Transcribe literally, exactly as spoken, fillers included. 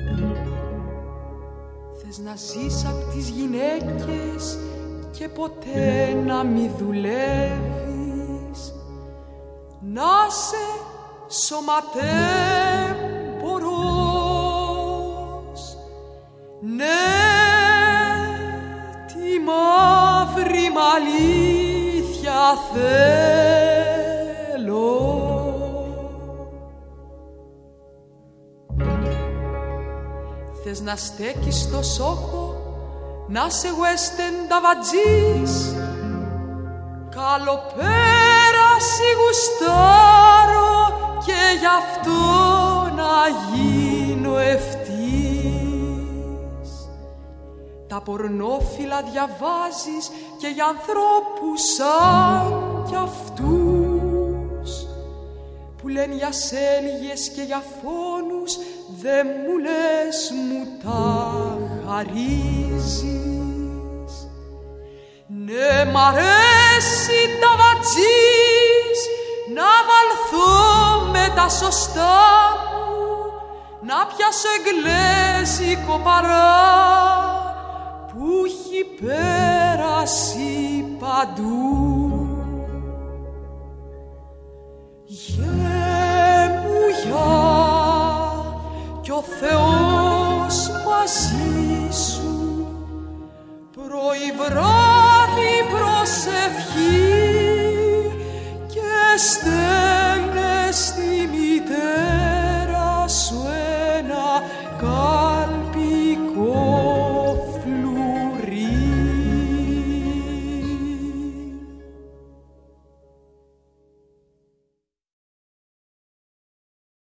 Θες να ζεις απ' τις γυναίκες και ποτέ να μη δουλεύεις, να σε σωματέμπορος. Ναι, τη μαύρη μ' αλήθεια θέλω. Θες να στέκεις στο Σόχο, να σε western ταβατζής, καλοπέραση γουστάρω και γι' αυτό να γίνω ευτής. Τα πορνόφυλλα διαβάζεις και για ανθρώπους σαν κι αυτούς, που λένε για σέλγες και για φόνους, δε μου λες μου τα χαρίζεις. Ναι, μ' αρέσει τα βατζής, να βαλθώ με τα σωστά μου, να πιάσω εγγλέζικο παρά που έχει πέρασει παντού. Γε μου γεια κι ο Θεός μαζί σου, πρωί βράδυ